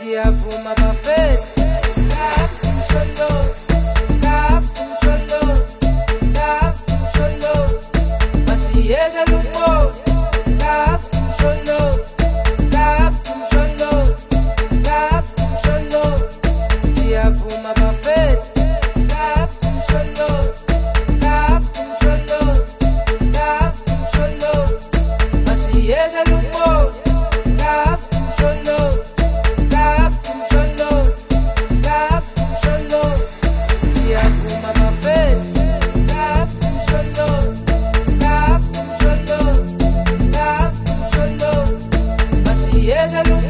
siyavuma bafethu, kafusholo, kafusholo, kafusholo, masiyeke lumoya, kafusholo, kafusholo, kafusholo, siyavuma bafethu, kafusholo, kafusholo, kafusholo, masiyeke lumoya, kafusholo, kafusholo, kafusholo, siyavuma bafethu, kafusholo, kafusholo, kafusholo, masiyeke lumoya.